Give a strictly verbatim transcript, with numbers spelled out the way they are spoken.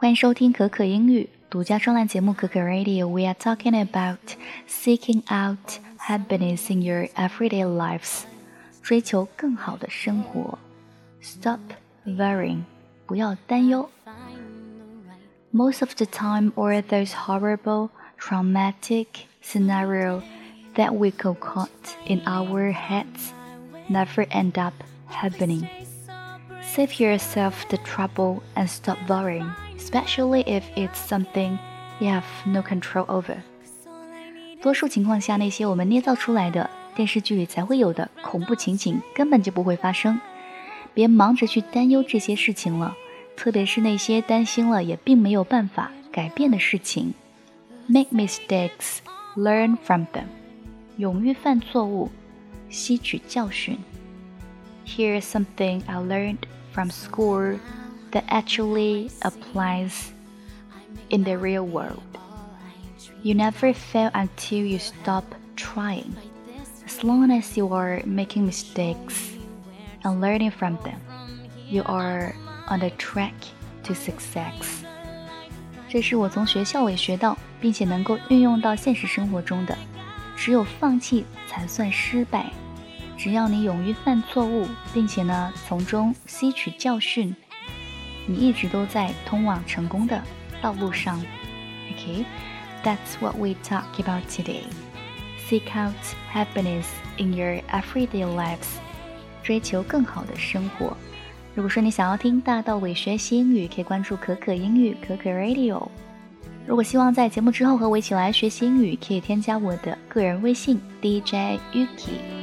欢迎收听可可英语独家专栏节目可可 Radio. We are talking about seeking out happiness in your everyday lives. 追求更好的生活。Stop worrying. 不要担忧。Most of the time, all those horrible, traumatic scenarios that we concoct in our heads never end up happening. Save yourself the trouble and stop worrying, especially if it's something you have no control over. 多数情况下，那些我们捏造出来的电视剧里才会有的恐怖情景根本就不会发生。别忙着去担忧这些事情了，特别是那些担心了也并没有办法改变的事情。Make mistakes, learn from them. 勇于犯错误，吸取教训。Here's something I learned from school that actually applies in the real world. You never fail until you stop trying. As long as you are making mistakes and learning from them, you are on the track to success. 这是我从学校里学到，并且能够运用到现实生活中的。只有放弃才算失败。只要你勇于犯错误，并且呢从中吸取教训，你一直都在通往成功的道路上。Okay, that's what we talk about today. Seek out happiness in your everyday lives. 追求更好的生活。如果说你想要听大道理学习英语，可以关注可可英语可可 Radio。如果希望在节目之后和我一起来学习英语，可以添加我的个人微信 D J Yuki。